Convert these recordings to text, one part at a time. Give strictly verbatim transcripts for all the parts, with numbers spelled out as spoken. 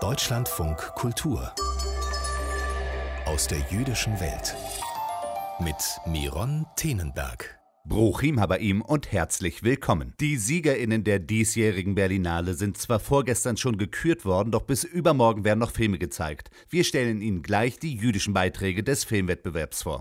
Deutschlandfunk Kultur aus der jüdischen Welt mit Miron Tenenberg. Bruchim Habaim und herzlich willkommen. Die SiegerInnen der diesjährigen Berlinale sind zwar vorgestern schon gekürt worden, doch bis übermorgen werden noch Filme gezeigt. Wir stellen Ihnen gleich die jüdischen Beiträge des Filmwettbewerbs vor.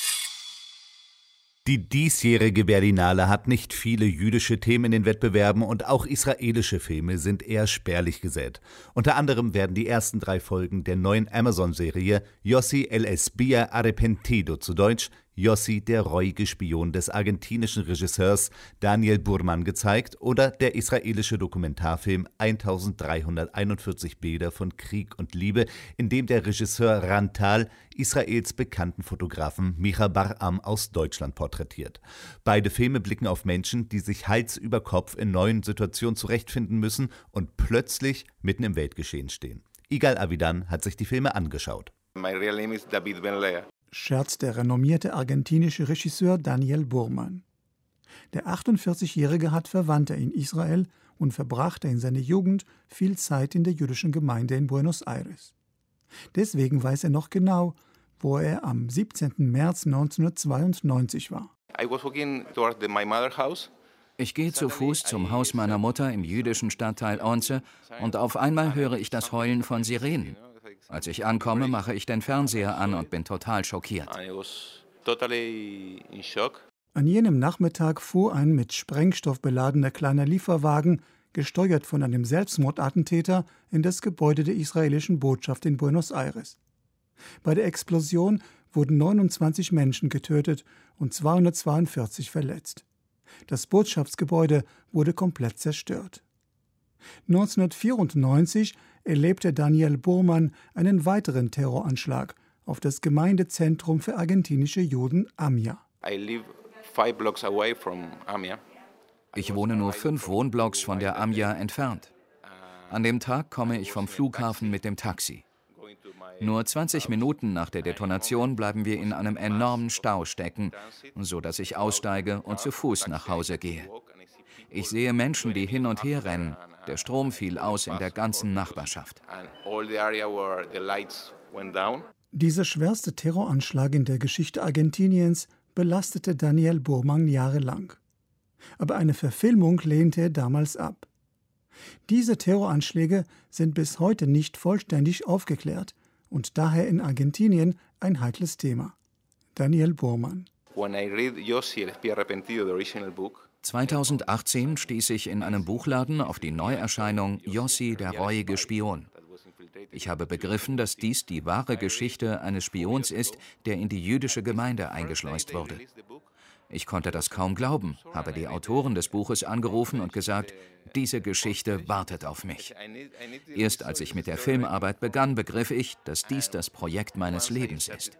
Die diesjährige Berlinale hat nicht viele jüdische Themen in den Wettbewerben und auch israelische Filme sind eher spärlich gesät. Unter anderem werden die ersten drei Folgen der neuen Amazon-Serie Yossi el Espía Arrepentido, zu Deutsch Yossi, der reuige Spion des argentinischen Regisseurs Daniel Burman, gezeigt oder der israelische Dokumentarfilm eintausenddreihunderteinundvierzig Bilder von Krieg und Liebe, in dem der Regisseur Ran Tal Israels bekannten Fotografen Micha Bar-Am aus Deutschland porträtiert. Beide Filme blicken auf Menschen, die sich Hals über Kopf in neuen Situationen zurechtfinden müssen und plötzlich mitten im Weltgeschehen stehen. Igal Avidan hat sich die Filme angeschaut. My real name is David Ben-Leah. Scherzt der renommierte argentinische Regisseur Daniel Burman. Der achtundvierzigjährige hat Verwandte in Israel und verbrachte in seiner Jugend viel Zeit in der jüdischen Gemeinde in Buenos Aires. Deswegen weiß er noch genau, wo er am siebzehnten März neunzehnhundertzweiundneunzig war. I was walking towards the, my mother's house. Ich gehe zu Fuß zum Haus meiner Mutter im jüdischen Stadtteil Onze und auf einmal höre ich das Heulen von Sirenen. Als ich ankomme, mache ich den Fernseher an und bin total schockiert. An jenem Nachmittag fuhr ein mit Sprengstoff beladener kleiner Lieferwagen, gesteuert von einem Selbstmordattentäter, in das Gebäude der israelischen Botschaft in Buenos Aires. Bei der Explosion wurden neunundzwanzig Menschen getötet und zweihundertzweiundvierzig verletzt. Das Botschaftsgebäude wurde komplett zerstört. neunzehnhundertvierundneunzig erlebte Daniel Burman einen weiteren Terroranschlag auf das Gemeindezentrum für argentinische Juden Amia. I live five blocks away from Amia. Ich wohne nur fünf Wohnblocks von der Amia entfernt. An dem Tag komme ich vom Flughafen mit dem Taxi. Nur zwanzig Minuten nach der Detonation bleiben wir in einem enormen Stau stecken, sodass ich aussteige und zu Fuß nach Hause gehe. Ich sehe Menschen, die hin und her rennen. Der Strom fiel aus in der ganzen Nachbarschaft. Dieser schwerste Terroranschlag in der Geschichte Argentiniens belastete Daniel Burman jahrelang. Aber eine Verfilmung lehnte er damals ab. Diese Terroranschläge sind bis heute nicht vollständig aufgeklärt und daher in Argentinien ein heikles Thema. Daniel Burman. When I read Yossi el Espía Arrepentido, the original book, zweitausendachtzehn stieß ich in einem Buchladen auf die Neuerscheinung Yossi, der reuige Spion. Ich habe begriffen, dass dies die wahre Geschichte eines Spions ist, der in die jüdische Gemeinde eingeschleust wurde. Ich konnte das kaum glauben, habe die Autoren des Buches angerufen und gesagt, diese Geschichte wartet auf mich. Erst als ich mit der Filmarbeit begann, begriff ich, dass dies das Projekt meines Lebens ist.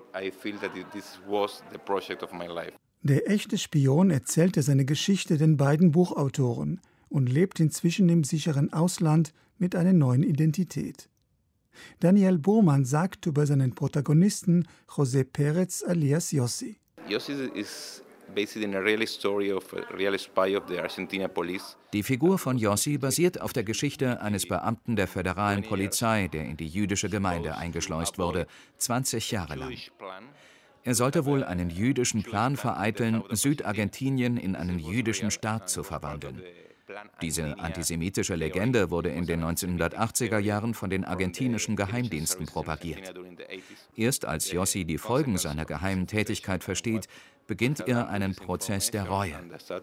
Der echte Spion erzählte seine Geschichte den beiden Buchautoren und lebt inzwischen im sicheren Ausland mit einer neuen Identität. Daniel Burman sagt über seinen Protagonisten José Pérez alias Yossi. Yossi is based in a real story of a real spy of the Argentina police. Die Figur von Yossi basiert auf der Geschichte eines Beamten der föderalen Polizei, der in die jüdische Gemeinde eingeschleust wurde, zwanzig Jahre lang. Er sollte wohl einen jüdischen Plan vereiteln, Südargentinien in einen jüdischen Staat zu verwandeln. Diese antisemitische Legende wurde in den neunzehnhundertachtziger Jahren von den argentinischen Geheimdiensten propagiert. Erst als Yossi die Folgen seiner geheimen Tätigkeit versteht, beginnt er einen Prozess der Reue.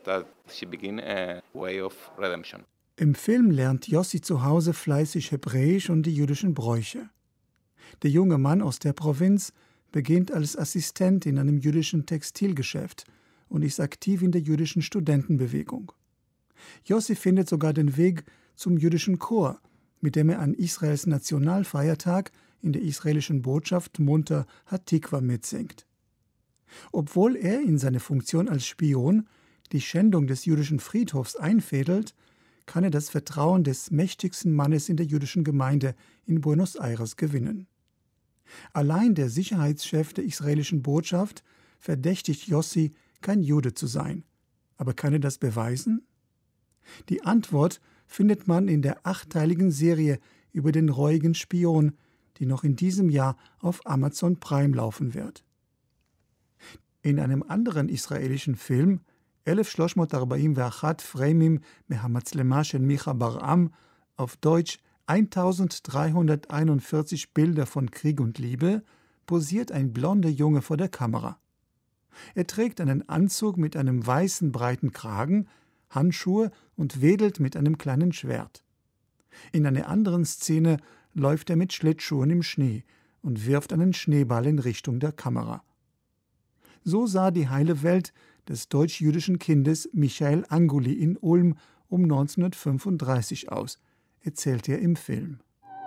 Im Film lernt Yossi zu Hause fleißig Hebräisch und die jüdischen Bräuche. Der junge Mann aus der Provinz beginnt als Assistent in einem jüdischen Textilgeschäft und ist aktiv in der jüdischen Studentenbewegung. Yossi findet sogar den Weg zum jüdischen Chor, mit dem er an Israels Nationalfeiertag in der israelischen Botschaft munter Hatikva mitsingt. Obwohl er in seine Funktion als Spion die Schändung des jüdischen Friedhofs einfädelt, kann er das Vertrauen des mächtigsten Mannes in der jüdischen Gemeinde in Buenos Aires gewinnen. Allein der Sicherheitschef der israelischen Botschaft verdächtigt Yossi, kein Jude zu sein. Aber kann er das beweisen? Die Antwort findet man in der achteiligen Serie über den reuigen Spion, die noch in diesem Jahr auf Amazon Prime laufen wird. In einem anderen israelischen Film, אלף שלוש מאות ארבעים ואחת Framim מהמצלמה של מיכה ברעם, auf Deutsch eintausenddreihunderteinundvierzig Bilder von Krieg und Liebe, posiert ein blonder Junge vor der Kamera. Er trägt einen Anzug mit einem weißen breiten Kragen, Handschuhe und wedelt mit einem kleinen Schwert. In einer anderen Szene läuft er mit Schlittschuhen im Schnee und wirft einen Schneeball in Richtung der Kamera. So sah die heile Welt des deutsch-jüdischen Kindes Michael Anguli in Ulm um neunzehnhundertfünfunddreißig aus, erzählt er im Film.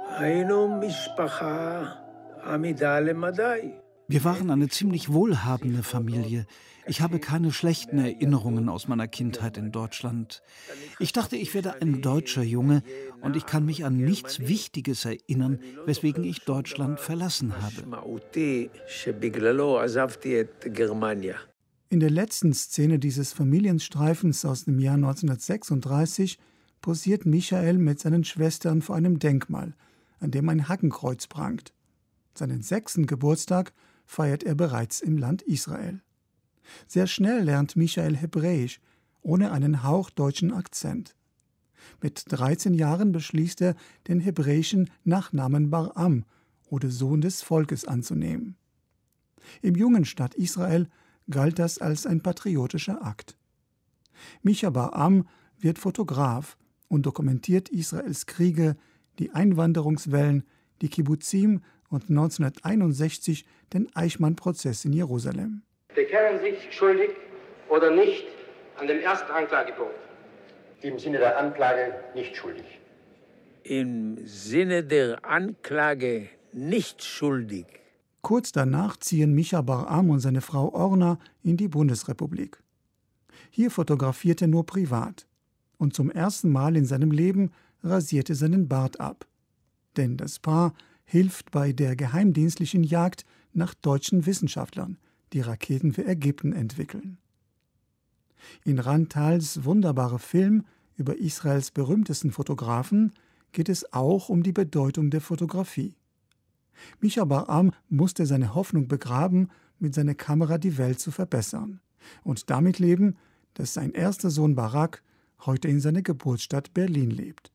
Wir waren eine ziemlich wohlhabende Familie. Ich habe keine schlechten Erinnerungen aus meiner Kindheit in Deutschland. Ich dachte, ich werde ein deutscher Junge und ich kann mich an nichts Wichtiges erinnern, weswegen ich Deutschland verlassen habe. In der letzten Szene dieses Familienstreifens aus dem Jahr neunzehnhundertsechsunddreißig posiert Michael mit seinen Schwestern vor einem Denkmal, an dem ein Hakenkreuz prangt. Seinen sechsten Geburtstag feiert er bereits im Land Israel. Sehr schnell lernt Michael Hebräisch, ohne einen hauchdeutschen Akzent. Mit dreizehn Jahren beschließt er, den hebräischen Nachnamen Bar'am oder Sohn des Volkes anzunehmen. Im jungen Staat Israel galt das als ein patriotischer Akt. Micha Bar'am wird Fotograf und dokumentiert Israels Kriege, die Einwanderungswellen, die Kibbuzim und neunzehnhunderteinundsechzig den Eichmann-Prozess in Jerusalem. Bekennen sich schuldig oder nicht an dem ersten Anklagepunkt? Im Sinne der Anklage nicht schuldig. Im Sinne der Anklage nicht schuldig. Kurz danach ziehen Micha Bar'am und seine Frau Orna in die Bundesrepublik. Hier fotografiert er nur privat. Und zum ersten Mal in seinem Leben rasiert er seinen Bart ab. Denn das Paar hilft bei der geheimdienstlichen Jagd nach deutschen Wissenschaftlern, die Raketen für Ägypten entwickeln. In Rantals wunderbarer Film über Israels berühmtesten Fotografen geht es auch um die Bedeutung der Fotografie. Micha Bar'am musste seine Hoffnung begraben, mit seiner Kamera die Welt zu verbessern und damit leben, dass sein erster Sohn Barak heute in seiner Geburtsstadt Berlin lebt.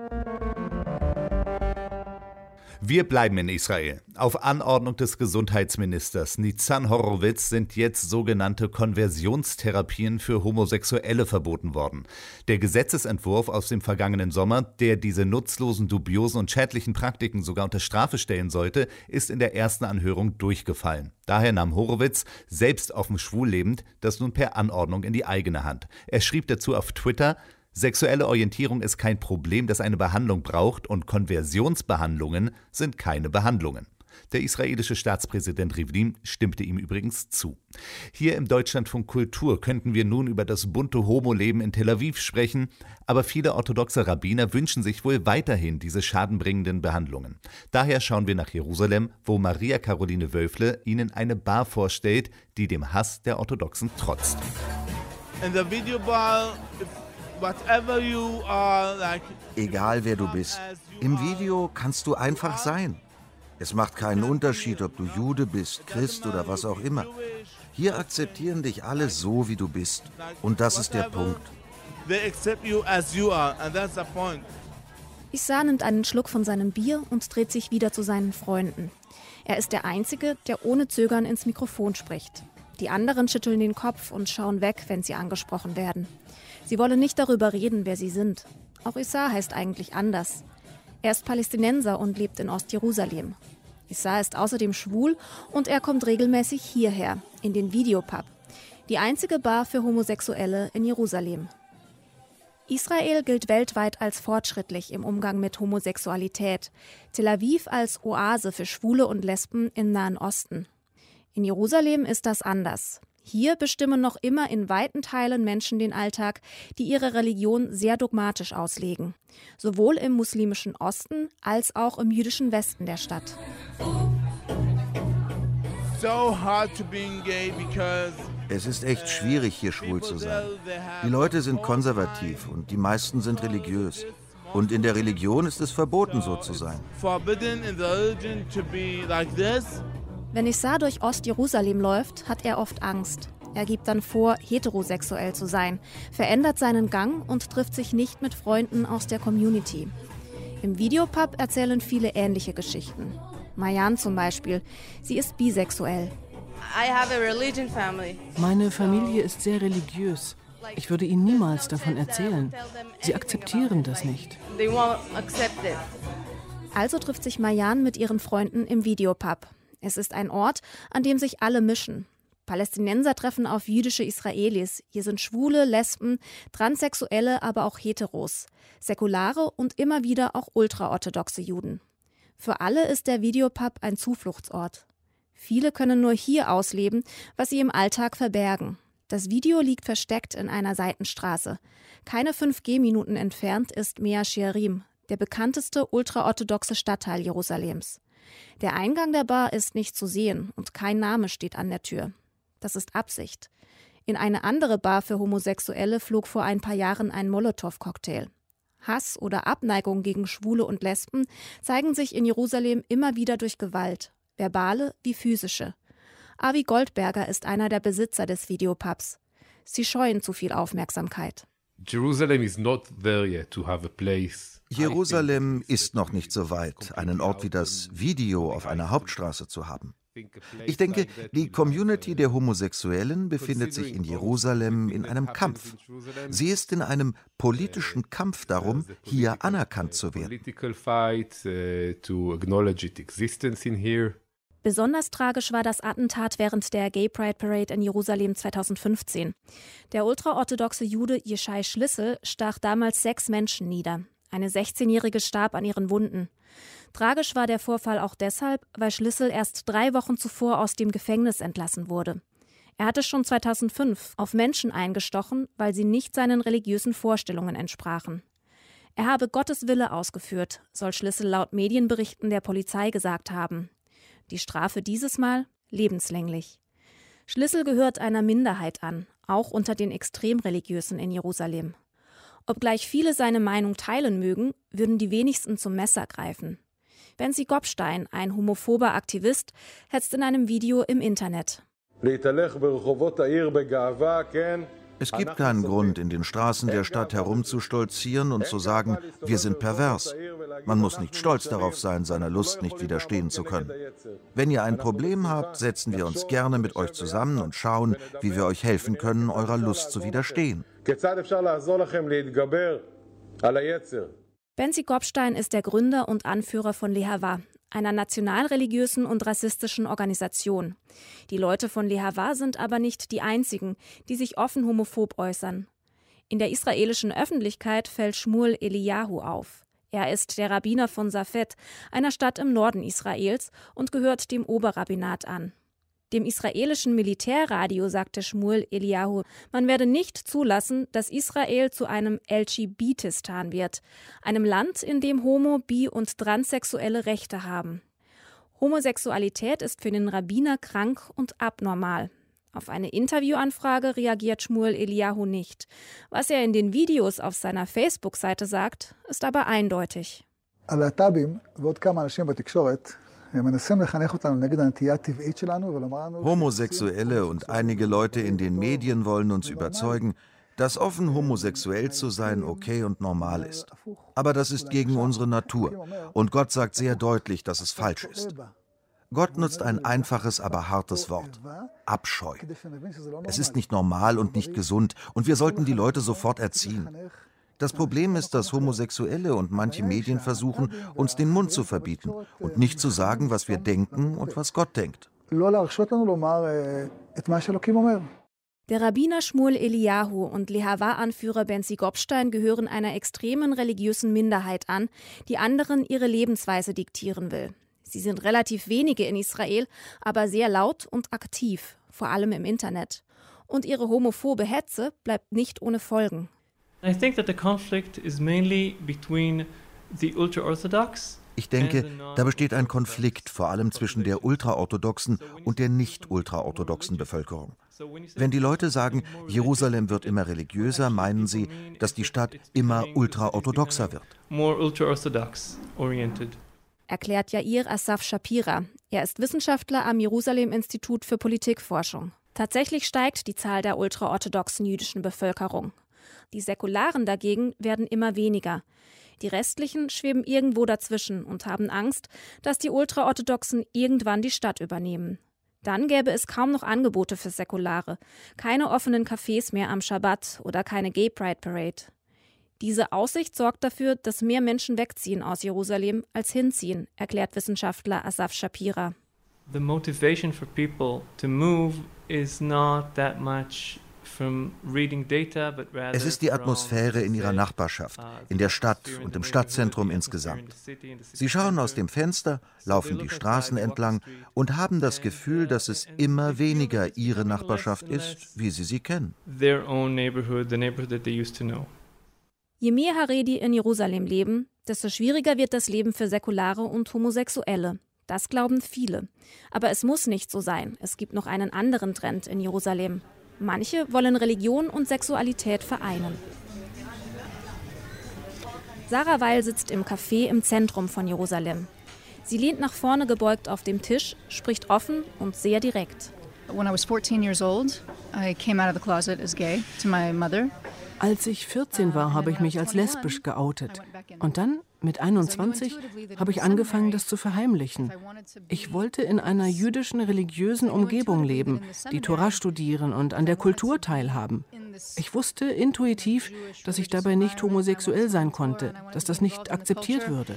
Wir bleiben in Israel. Auf Anordnung des Gesundheitsministers Nitzan Horowitz sind jetzt sogenannte Konversionstherapien für Homosexuelle verboten worden. Der Gesetzesentwurf aus dem vergangenen Sommer, der diese nutzlosen, dubiosen und schädlichen Praktiken sogar unter Strafe stellen sollte, ist in der ersten Anhörung durchgefallen. Daher nahm Horowitz, selbst offen schwul lebend, das nun per Anordnung in die eigene Hand. Er schrieb dazu auf Twitter: Sexuelle Orientierung ist kein Problem, das eine Behandlung braucht, und Konversionsbehandlungen sind keine Behandlungen. Der israelische Staatspräsident Rivlin stimmte ihm übrigens zu. Hier im Deutschlandfunk Kultur könnten wir nun über das bunte Homo-Leben in Tel Aviv sprechen, aber viele orthodoxe Rabbiner wünschen sich wohl weiterhin diese schadenbringenden Behandlungen. Daher schauen wir nach Jerusalem, wo Maria Caroline Wölfle Ihnen eine Bar vorstellt, die dem Hass der Orthodoxen trotzt. In the video bar, whatever you are, like, egal wer du bist, im Video kannst du einfach sein. Es macht keinen Unterschied, ob du Jude bist, Christ oder was auch immer. Hier akzeptieren dich alle so, wie du bist. Und das ist der Punkt. Issa nimmt einen Schluck von seinem Bier und dreht sich wieder zu seinen Freunden. Er ist der Einzige, der ohne Zögern ins Mikrofon spricht. Die anderen schütteln den Kopf und schauen weg, wenn sie angesprochen werden. Sie wollen nicht darüber reden, wer sie sind. Auch Issa heißt eigentlich anders. Er ist Palästinenser und lebt in Ostjerusalem. Issa ist außerdem schwul und er kommt regelmäßig hierher, in den Videopub, die einzige Bar für Homosexuelle in Jerusalem. Israel gilt weltweit als fortschrittlich im Umgang mit Homosexualität, Tel Aviv als Oase für Schwule und Lesben im Nahen Osten. In Jerusalem ist das anders. Hier bestimmen noch immer in weiten Teilen Menschen den Alltag, die ihre Religion sehr dogmatisch auslegen. Sowohl im muslimischen Osten als auch im jüdischen Westen der Stadt. Es ist echt schwierig, hier schwul zu sein. Die Leute sind konservativ und die meisten sind religiös. Und in der Religion ist es verboten, so zu sein. Wenn Issar durch Ost-Jerusalem läuft, hat er oft Angst. Er gibt dann vor, heterosexuell zu sein, verändert seinen Gang und trifft sich nicht mit Freunden aus der Community. Im Videopub erzählen viele ähnliche Geschichten. Mayan zum Beispiel, sie ist bisexuell. Meine Familie ist sehr religiös. Ich würde ihnen niemals davon erzählen. Sie akzeptieren das nicht. Also trifft sich Mayan mit ihren Freunden im Videopub. Es ist ein Ort, an dem sich alle mischen. Palästinenser treffen auf jüdische Israelis. Hier sind Schwule, Lesben, Transsexuelle, aber auch Heteros. Säkulare und immer wieder auch ultraorthodoxe Juden. Für alle ist der Videopub ein Zufluchtsort. Viele können nur hier ausleben, was sie im Alltag verbergen. Das Video liegt versteckt in einer Seitenstraße. Keine fünf Gehminuten entfernt ist Mea Shearim, der bekannteste ultraorthodoxe Stadtteil Jerusalems. Der Eingang der Bar ist nicht zu sehen und kein Name steht an der Tür. Das ist Absicht. In eine andere Bar für Homosexuelle flog vor ein paar Jahren ein Molotow-Cocktail. Hass oder Abneigung gegen Schwule und Lesben zeigen sich in Jerusalem immer wieder durch Gewalt, verbale wie physische. Avi Goldberger ist einer der Besitzer des Videopubs. Sie scheuen zu viel Aufmerksamkeit. Jerusalem is not there yet to have a place. Jerusalem ist noch nicht so weit, einen Ort wie das Video auf einer Hauptstraße zu haben. Ich denke, die Community der Homosexuellen befindet sich in Jerusalem in einem Kampf. Sie ist in einem politischen Kampf darum, hier anerkannt zu werden. Besonders tragisch war das Attentat während der Gay Pride Parade in Jerusalem zweitausendfünfzehn. Der ultraorthodoxe Jude Yeshai Schlissel stach damals sechs Menschen nieder. Eine sechzehnjährige starb an ihren Wunden. Tragisch war der Vorfall auch deshalb, weil Schlissel erst drei Wochen zuvor aus dem Gefängnis entlassen wurde. Er hatte schon zweitausendfünf auf Menschen eingestochen, weil sie nicht seinen religiösen Vorstellungen entsprachen. Er habe Gottes Wille ausgeführt, soll Schlissel laut Medienberichten der Polizei gesagt haben. Die Strafe dieses Mal lebenslänglich. Schlissel gehört einer Minderheit an, auch unter den Extremreligiösen in Jerusalem. Obgleich viele seine Meinung teilen mögen, würden die wenigsten zum Messer greifen. Benzi Gopstein, ein homophober Aktivist, hetzt in einem Video im Internet. Es gibt keinen Grund, in den Straßen der Stadt herumzustolzieren und zu sagen, wir sind pervers. Man muss nicht stolz darauf sein, seiner Lust nicht widerstehen zu können. Wenn ihr ein Problem habt, setzen wir uns gerne mit euch zusammen und schauen, wie wir euch helfen können, eurer Lust zu widerstehen. Benzi Gopstein ist der Gründer und Anführer von Lehava, einer nationalreligiösen und rassistischen Organisation. Die Leute von Lehava sind aber nicht die einzigen, die sich offen homophob äußern. In der israelischen Öffentlichkeit fällt Shmuel Eliyahu auf. Er ist der Rabbiner von Safed, einer Stadt im Norden Israels, und gehört dem Oberrabbinat an. Dem israelischen Militärradio sagte Shmuel Eliyahu, man werde nicht zulassen, dass Israel zu einem L G B T-Stan wird, einem Land, in dem Homo-, Bi- und Transsexuelle Rechte haben. Homosexualität ist für den Rabbiner krank und abnormal. Auf eine Interviewanfrage reagiert Shmuel Eliyahu nicht. Was er in den Videos auf seiner Facebook-Seite sagt, ist aber eindeutig. Homosexuelle und einige Leute in den Medien wollen uns überzeugen, dass offen homosexuell zu sein okay und normal ist. Aber das ist gegen unsere Natur. Und Gott sagt sehr deutlich, dass es falsch ist. Gott nutzt ein einfaches, aber hartes Wort. Abscheu. Es ist nicht normal und nicht gesund und wir sollten die Leute sofort erziehen. Das Problem ist, dass Homosexuelle und manche Medien versuchen, uns den Mund zu verbieten und nicht zu sagen, was wir denken und was Gott denkt. Der Rabbiner Shmuel Eliyahu und Lehava-Anführer Benzi Gopstein gehören einer extremen religiösen Minderheit an, die anderen ihre Lebensweise diktieren will. Sie sind relativ wenige in Israel, aber sehr laut und aktiv, vor allem im Internet. Und ihre homophobe Hetze bleibt nicht ohne Folgen. I think that the conflict is mainly between the ultra-orthodox. Ich denke, da besteht ein Konflikt, vor allem zwischen der ultraorthodoxen und der nicht ultraorthodoxen Bevölkerung. Wenn die Leute sagen, Jerusalem wird immer religiöser, meinen sie, dass die Stadt immer ultraorthodoxer wird. Erklärt Yair Asaf Shapira. Er ist Wissenschaftler am Jerusalem-Institut für Politikforschung. Tatsächlich steigt die Zahl der ultraorthodoxen jüdischen Bevölkerung. Die Säkularen dagegen werden immer weniger. Die restlichen schweben irgendwo dazwischen und haben Angst, dass die Ultraorthodoxen irgendwann die Stadt übernehmen. Dann gäbe es kaum noch Angebote für Säkulare, keine offenen Cafés mehr am Schabbat oder keine Gay Pride Parade. Diese Aussicht sorgt dafür, dass mehr Menschen wegziehen aus Jerusalem als hinziehen, erklärt Wissenschaftler Asaf Shapira. The motivation for people to move is not that much from reading data, but rather Es ist die Atmosphäre in ihrer Nachbarschaft, in der Stadt und im Stadtzentrum insgesamt. Sie schauen aus dem Fenster, laufen die Straßen entlang und haben das Gefühl, dass es immer weniger ihre Nachbarschaft ist, wie sie sie kennen. Their own neighborhood, the neighborhood that they used to know. Je mehr Haredi in Jerusalem leben, desto schwieriger wird das Leben für Säkulare und Homosexuelle. Das glauben viele. Aber es muss nicht so sein. Es gibt noch einen anderen Trend in Jerusalem. Manche wollen Religion und Sexualität vereinen. Sarah Weil sitzt im Café im Zentrum von Jerusalem. Sie lehnt nach vorne gebeugt auf dem Tisch, spricht offen und sehr direkt. When I was fourteen years old, I came out of the closet as gay to my mother. Als ich vierzehn war, habe ich mich als lesbisch geoutet. Und dann, mit einundzwanzig, habe ich angefangen, das zu verheimlichen. Ich wollte in einer jüdischen religiösen Umgebung leben, die Tora studieren und an der Kultur teilhaben. Ich wusste intuitiv, dass ich dabei nicht homosexuell sein konnte, dass das nicht akzeptiert würde.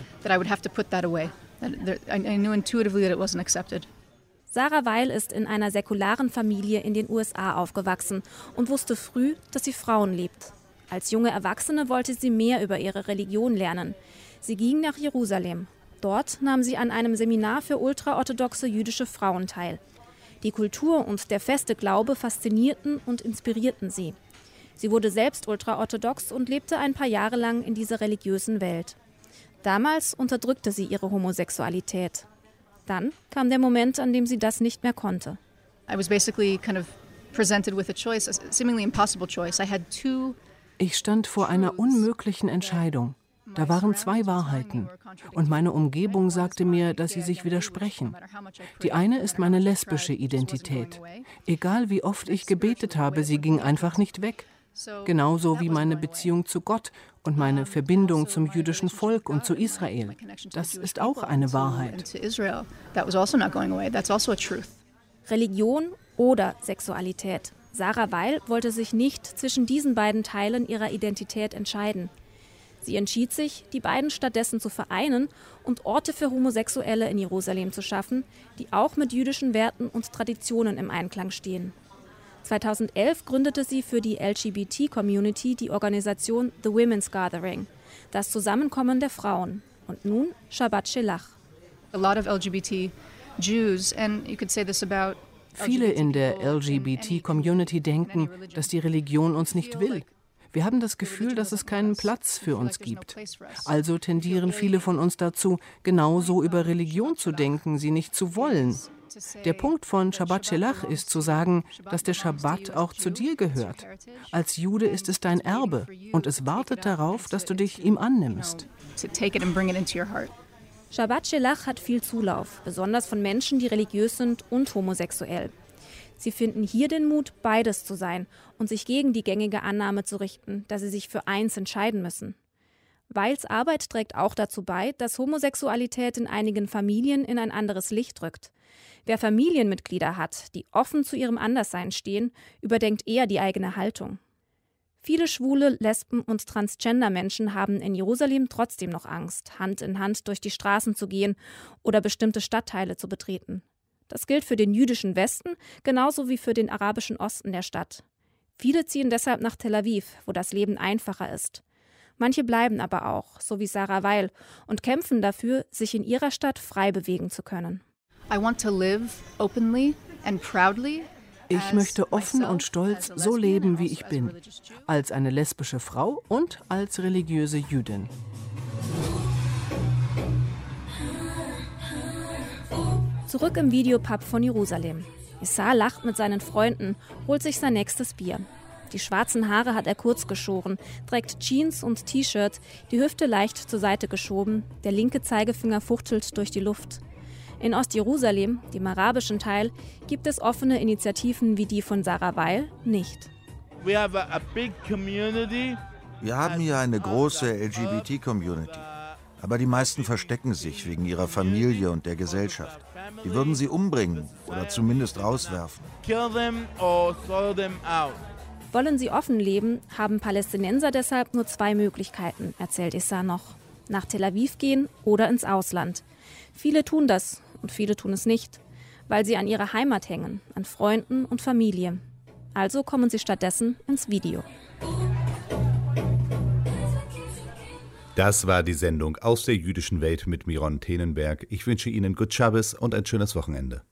Sarah Weil ist in einer säkularen Familie in den U S A aufgewachsen und wusste früh, dass sie Frauen liebt. Als junge Erwachsene wollte sie mehr über ihre Religion lernen. Sie ging nach Jerusalem. Dort nahm sie an einem Seminar für ultraorthodoxe jüdische Frauen teil. Die Kultur und der feste Glaube faszinierten und inspirierten sie. Sie wurde selbst ultraorthodox und lebte ein paar Jahre lang in dieser religiösen Welt. Damals unterdrückte sie ihre Homosexualität. Dann kam der Moment, an dem sie das nicht mehr konnte. I was basically kind of presented with a choice, a seemingly impossible choice. I had two Ich stand vor einer unmöglichen Entscheidung. Da waren zwei Wahrheiten. Und meine Umgebung sagte mir, dass sie sich widersprechen. Die eine ist meine lesbische Identität. Egal wie oft ich gebetet habe, sie ging einfach nicht weg. Genauso wie meine Beziehung zu Gott und meine Verbindung zum jüdischen Volk und zu Israel. Das ist auch eine Wahrheit. Religion oder Sexualität. Sarah Weil wollte sich nicht zwischen diesen beiden Teilen ihrer Identität entscheiden. Sie entschied sich, die beiden stattdessen zu vereinen und Orte für Homosexuelle in Jerusalem zu schaffen, die auch mit jüdischen Werten und Traditionen im Einklang stehen. zweitausendelf gründete sie für die L G B T-Community die Organisation The Women's Gathering, das Zusammenkommen der Frauen. Und nun Shabbat Shelach. A lot of L G B T Jews, and you could say this about Viele in der L G B T-Community denken, dass die Religion uns nicht will. Wir haben das Gefühl, dass es keinen Platz für uns gibt. Also tendieren viele von uns dazu, genauso über Religion zu denken, sie nicht zu wollen. Der Punkt von Shabbat Shelach ist zu sagen, dass der Schabbat auch zu dir gehört. Als Jude ist es dein Erbe und es wartet darauf, dass du dich ihm annimmst. Shabbat Shelach hat viel Zulauf, besonders von Menschen, die religiös sind und homosexuell. Sie finden hier den Mut, beides zu sein und sich gegen die gängige Annahme zu richten, dass sie sich für eins entscheiden müssen. Weils Arbeit trägt auch dazu bei, dass Homosexualität in einigen Familien in ein anderes Licht rückt. Wer Familienmitglieder hat, die offen zu ihrem Anderssein stehen, überdenkt eher die eigene Haltung. Viele schwule, Lesben und Transgender-Menschen haben in Jerusalem trotzdem noch Angst, Hand in Hand durch die Straßen zu gehen oder bestimmte Stadtteile zu betreten. Das gilt für den jüdischen Westen genauso wie für den arabischen Osten der Stadt. Viele ziehen deshalb nach Tel Aviv, wo das Leben einfacher ist. Manche bleiben aber auch, so wie Sarah Weil, und kämpfen dafür, sich in ihrer Stadt frei bewegen zu können. I want to live openly and proudly. Ich möchte offen und stolz so leben, wie ich bin, als eine lesbische Frau und als religiöse Jüdin. Zurück im Videopub von Jerusalem. Issar lacht mit seinen Freunden, holt sich sein nächstes Bier. Die schwarzen Haare hat er kurz geschoren, trägt Jeans und T-Shirt, die Hüfte leicht zur Seite geschoben, der linke Zeigefinger fuchtelt durch die Luft. In Ostjerusalem, dem arabischen Teil, gibt es offene Initiativen wie die von Sarah Weil nicht. Wir haben hier eine große L G B T-Community. Aber die meisten verstecken sich wegen ihrer Familie und der Gesellschaft. Die würden sie umbringen oder zumindest rauswerfen. Wollen sie offen leben, haben Palästinenser deshalb nur zwei Möglichkeiten, erzählt Issar noch. Nach Tel Aviv gehen oder ins Ausland. Viele tun das und viele tun es nicht, weil sie an ihrer Heimat hängen, an Freunden und Familie. Also kommen sie stattdessen ins Video. Das war die Sendung Aus der jüdischen Welt mit Miron Tenenberg. Ich wünsche Ihnen Gut Schabbes und ein schönes Wochenende.